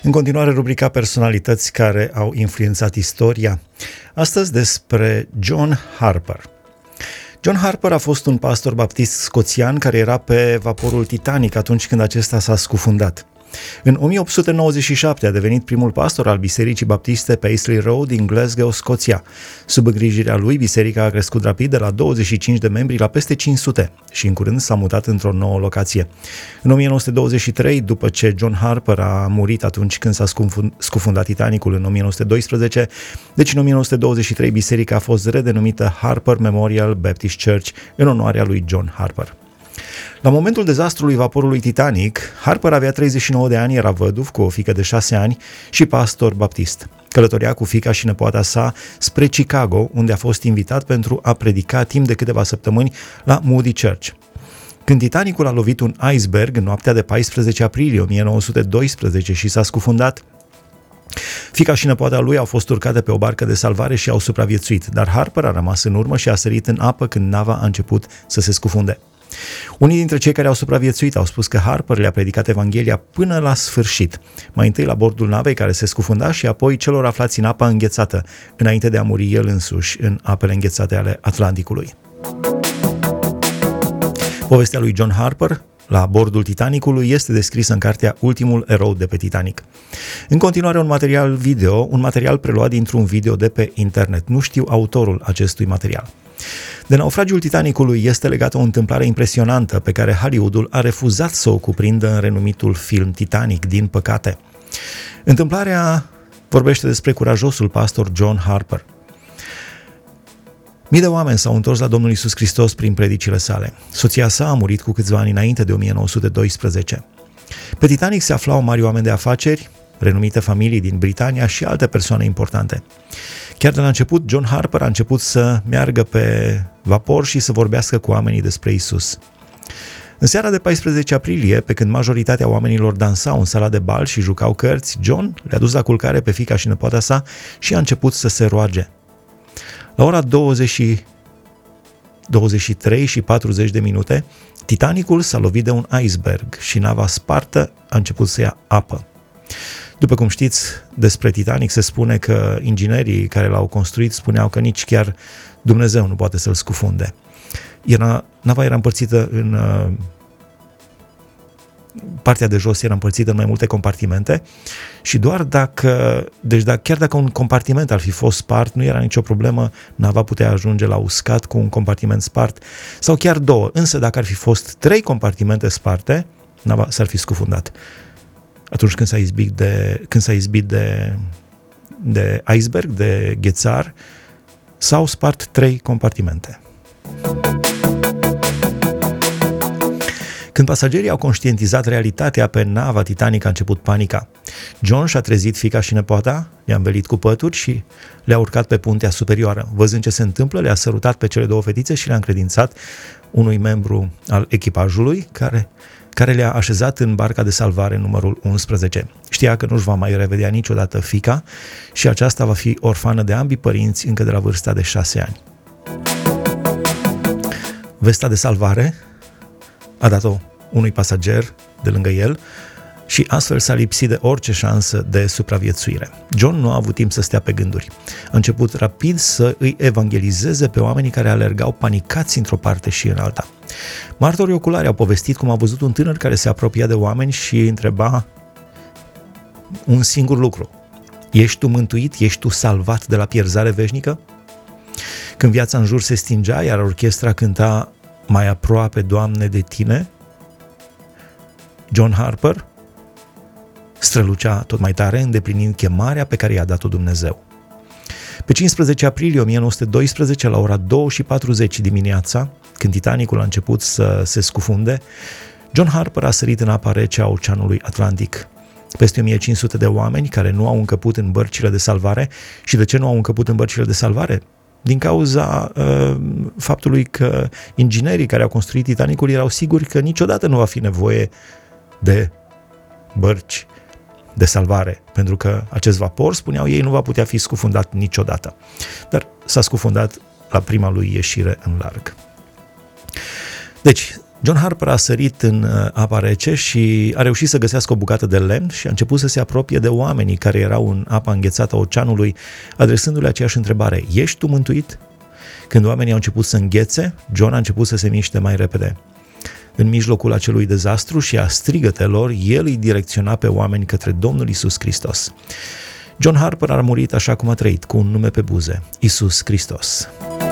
În continuare, rubrica personalități care au influențat istoria. Astăzi despre John Harper. John Harper a fost un pastor baptist scoțian care era pe vaporul Titanic atunci când acesta s-a scufundat. În 1897 a devenit primul pastor al Bisericii Baptiste Paisley Road din Glasgow, Scoția. Sub îngrijirea lui, biserica a crescut rapid de la 25 de membri la peste 500 și în curând s-a mutat într-o nouă locație. În 1923, după ce John Harper a murit atunci când s-a scufundat Titanicul în 1912, deci în 1923 biserica a fost redenumită Harper Memorial Baptist Church în onoarea lui John Harper. La momentul dezastrului vaporului Titanic, Harper avea 39 de ani, era văduv cu o fiică de 6 ani și pastor baptist. Călătorea cu fiica și nepoata sa spre Chicago, unde a fost invitat pentru a predica timp de câteva săptămâni la Moody Church. Când Titanicul a lovit un iceberg în noaptea de 14 aprilie 1912 și s-a scufundat, fiica și nepoata lui au fost urcate pe o barcă de salvare și au supraviețuit, dar Harper a rămas în urmă și a sărit în apă când nava a început să se scufunde. Unii dintre cei care au supraviețuit au spus că Harper le-a predicat Evanghelia până la sfârșit, mai întâi la bordul navei care se scufunda și apoi celor aflați în apa înghețată, înainte de a muri el însuși în apele înghețate ale Atlanticului. Povestea lui John Harper la bordul Titanicului este descrisă în cartea Ultimul erou de pe Titanic. În continuare, un material video, un material preluat dintr-un video de pe internet. Nu știu autorul acestui material. De naufragiul Titanicului este legată o întâmplare impresionantă pe care Hollywoodul a refuzat să o cuprindă în renumitul film Titanic, din păcate. Întâmplarea vorbește despre curajosul pastor John Harper. Mii de oameni s-au întors la Domnul Iisus Hristos prin predicile sale. Soția sa a murit cu câțiva ani înainte de 1912. Pe Titanic se aflau mari oameni de afaceri, renumite familii din Britania și alte persoane importante. Chiar de la început, John Harper a început să meargă pe vapor și să vorbească cu oamenii despre Iisus. În seara de 14 aprilie, pe când majoritatea oamenilor dansau în sala de bal și jucau cărți, John le-a dus la culcare pe fiica și nepoata sa și a început să se roage. La ora 23 și 40 de minute, Titanicul s-a lovit de un iceberg și nava spartă a început să ia apă. După cum știți, despre Titanic se spune că inginerii care l-au construit spuneau că nici chiar Dumnezeu nu poate să-l scufunde. Nava era împărțită în partea de jos era împărțită în mai multe compartimente și chiar dacă un compartiment ar fi fost spart, nu era nicio problemă, nava putea ajunge la uscat cu un compartiment spart sau chiar două, însă dacă ar fi fost 3 compartimente sparte, nava s-ar fi scufundat. Atunci când s-a izbit de iceberg, de ghețar, s-au spart 3 compartimente. Când pasagerii au conștientizat realitatea pe nava Titanic, a început panica. John și-a trezit fiica și nepoata, le-a învelit cu pături și le-a urcat pe puntea superioară. Văzând ce se întâmplă, le-a sărutat pe cele 2 fetițe și le-a încredințat unui membru al echipajului care le-a așezat în barca de salvare numărul 11. Știa că nu-și va mai revedea niciodată fiica și aceasta va fi orfană de ambii părinți încă de la vârsta de 6 ani. Vesta de salvare a dat-o unui pasager de lângă el și astfel s-a lipsit de orice șansă de supraviețuire. John nu a avut timp să stea pe gânduri. A început rapid să îi evangelizeze pe oamenii care alergau panicați într-o parte și în alta. Martorii oculari au povestit cum a văzut un tânăr care se apropia de oameni și îi întreba un singur lucru. Ești tu mântuit? Ești tu salvat de la pierzare veșnică? Când viața în jur se stingea, iar orchestra cânta Mai aproape, Doamne, de tine, John Harper strălucea tot mai tare, îndeplinind chemarea pe care i-a dat-o Dumnezeu. Pe 15 aprilie 1912, la ora 2:40 dimineața, când Titanicul a început să se scufunde, John Harper a sărit în apa rece a Oceanului Atlantic. Peste 1500 de oameni care nu au încăput în bărcile de salvare. Și de ce nu au încăput în bărcile de salvare? Din cauza faptului că inginerii care au construit Titanicul erau siguri că niciodată nu va fi nevoie de bărci de salvare, pentru că acest vapor, spuneau ei, nu va putea fi scufundat niciodată. Dar s-a scufundat la prima lui ieșire în larg. Deci, John Harper a sărit în apa rece și a reușit să găsească o bucată de lemn și a început să se apropie de oamenii care erau în apa înghețată a oceanului, adresându-le aceeași întrebare: ești tu mântuit? Când oamenii au început să înghețe, John a început să se miște mai repede. În mijlocul acelui dezastru și a strigătelor, el îi direcționa pe oameni către Domnul Iisus Hristos. John Harper a murit așa cum a trăit, cu un nume pe buze: Iisus Hristos.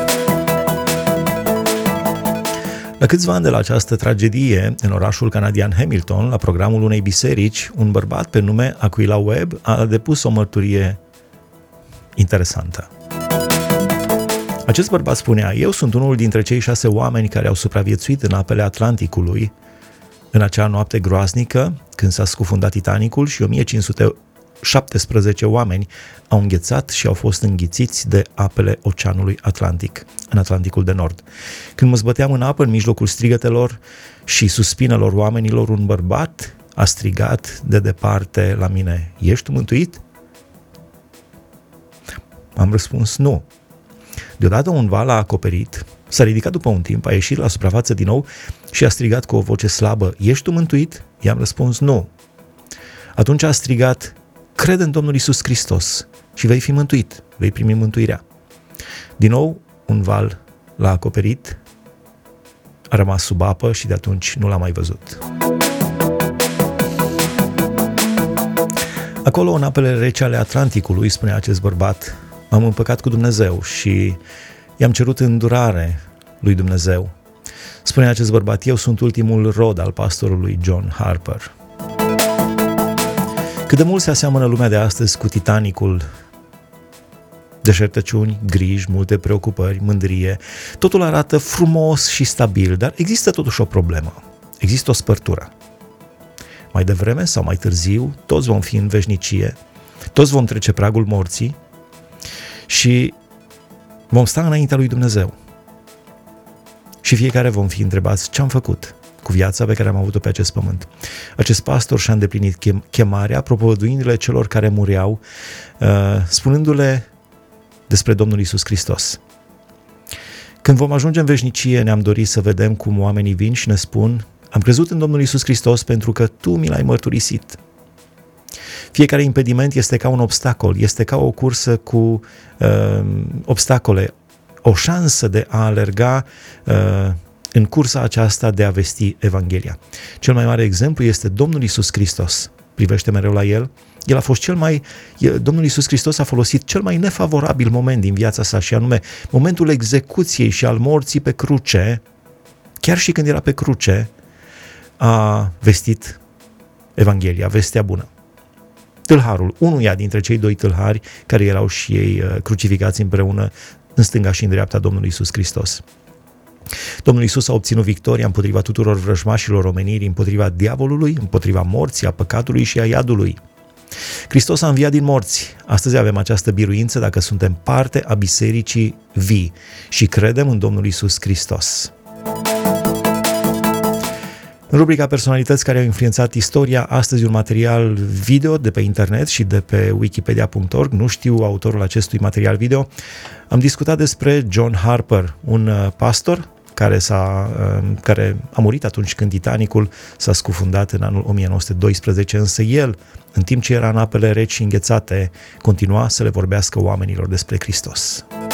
La câțiva ani de la această tragedie, în orașul canadian Hamilton, la programul unei biserici, un bărbat pe nume Aquila Webb a depus o mărturie interesantă. Acest bărbat spunea: eu sunt unul dintre cei 6 oameni care au supraviețuit în apele Atlanticului în acea noapte groaznică când s-a scufundat Titanicul și 1517 oameni au înghețat și au fost înghițiți de apele Oceanului Atlantic, în Atlanticul de Nord. Când mă zbăteam în apă, în mijlocul strigătelor și suspinelor oamenilor, un bărbat a strigat de departe la mine: ești tu mântuit? Am răspuns: nu. Deodată un val a acoperit, s-a ridicat după un timp, a ieșit la suprafață din nou și a strigat cu o voce slabă: ești tu mântuit? I-am răspuns: nu. Atunci a strigat: crede în Domnul Iisus Hristos și vei fi mântuit, vei primi mântuirea. Din nou un val l-a acoperit, a rămas sub apă și de atunci nu l-a mai văzut. Acolo, în apele rece ale Atlanticului, spunea acest bărbat, m-am împăcat cu Dumnezeu și i-am cerut îndurare lui Dumnezeu. Spunea acest bărbat: eu sunt ultimul rod al pastorului John Harper. Cât de mult se aseamănă lumea de astăzi cu Titanicul: deșertăciuni, griji, multe preocupări, mândrie. Totul arată frumos și stabil, dar există totuși o problemă. Există o spărtură. Mai devreme sau mai târziu, toți vom fi în veșnicie, toți vom trece pragul morții și vom sta înaintea lui Dumnezeu. Și fiecare vom fi întrebați: ce am făcut cu viața pe care am avut-o pe acest pământ? Acest pastor și-a îndeplinit chemarea, propovăduindu-le celor care mureau, spunându-le despre Domnul Iisus Hristos. Când vom ajunge în veșnicie, ne-am dorit să vedem cum oamenii vin și ne spun: am crezut în Domnul Iisus Hristos pentru că Tu mi l-ai mărturisit. Fiecare impediment este ca un obstacol, este ca o cursă cu obstacole, o șansă de a alerga în cursa aceasta de a vesti Evanghelia. Cel mai mare exemplu este Domnul Iisus Hristos. Privește mereu la El. El a fost Domnul Iisus Hristos a folosit cel mai nefavorabil moment din viața sa, și anume momentul execuției și al morții pe cruce. Chiar și când era pe cruce, a vestit Evanghelia, vestea bună. Tâlharul, unuia dintre cei 2 tâlhari care erau și ei crucificați împreună în stânga și în dreapta Domnului Iisus Hristos. Domnul Iisus a obținut victoria împotriva tuturor vrăjmașilor omenirii, împotriva diavolului, împotriva morții, a păcatului și a iadului. Hristos a înviat din morți. Astăzi avem această biruință dacă suntem parte a bisericii vii și credem în Domnul Iisus Hristos. În rubrica Personalități care au influențat istoria, astăzi un material video de pe internet și de pe wikipedia.org, nu știu autorul acestui material video. Am discutat despre John Harper, un pastor care a murit atunci când Titanicul s-a scufundat în anul 1912, însă el, în timp ce era în apele reci și înghețate, continua să le vorbească oamenilor despre Hristos.